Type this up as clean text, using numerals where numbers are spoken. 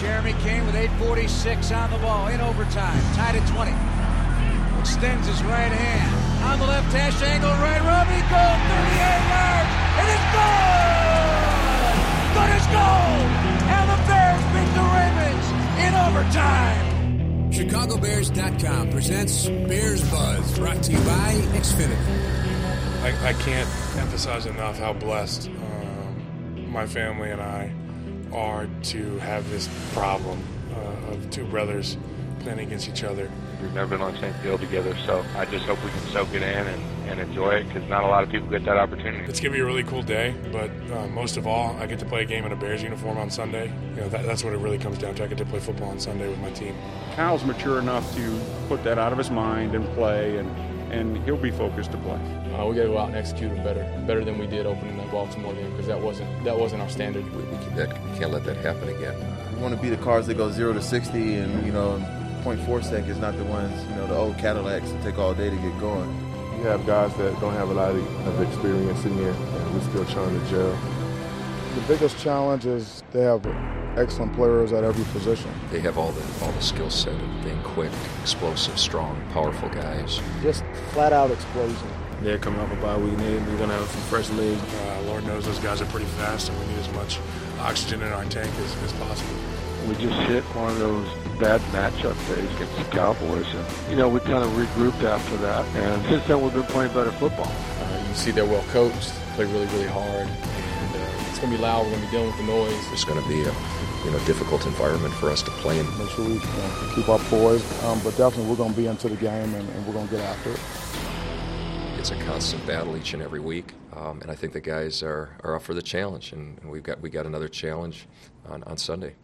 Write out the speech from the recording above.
Jeremy King with 8:46 on the ball in overtime. Tied at 20. Extends his right hand. On the left hash angle, right. Robbie goal, 38 yards. It is good! Good as gold! And the Bears beat the Ravens in overtime. ChicagoBears.com presents Bears Buzz, brought to you by Xfinity. I can't emphasize enough how blessed my family and I are to have this problem of two brothers playing against each other. We've never been on the same field together, so I just hope we can soak it in and enjoy it, because not a lot of people get that opportunity. It's going to be a really cool day, but most of all, I get to play a game in a Bears uniform on Sunday. That's what it really comes down to. I get to play football on Sunday with my team. Kyle's mature enough to put that out of his mind and play, and he'll be focused to play. We got to go out and execute it better than we did opening that Baltimore game, because that wasn't our standard. We can't let that happen again. We want to be the cars that go 0 to 60, and 0.4 seconds, not the ones, the old Cadillacs that take all day to get going. You have guys that don't have a lot of experience in there, and we're still trying to gel. The biggest challenge is they have excellent players at every position. They have all the skill set of being quick, explosive, strong, powerful guys. Just flat-out explosion. They're coming off a bye week. We're going to have some fresh legs. Lord knows those guys are pretty fast, and we need as much oxygen in our tank as possible. We just hit one of those bad matchup days against the Cowboys, and we kind of regrouped after that, and since then we've been playing better football. You see they're well coached, play really, really hard, and it's going to be loud. We're going to be dealing with the noise. It's going to be a difficult environment for us to play in. Make sure we keep our poise, but definitely we're going to be into the game, and we're going to get after it. It's a constant battle each and every week, and I think the guys are up for the challenge, and we got another challenge on Sunday.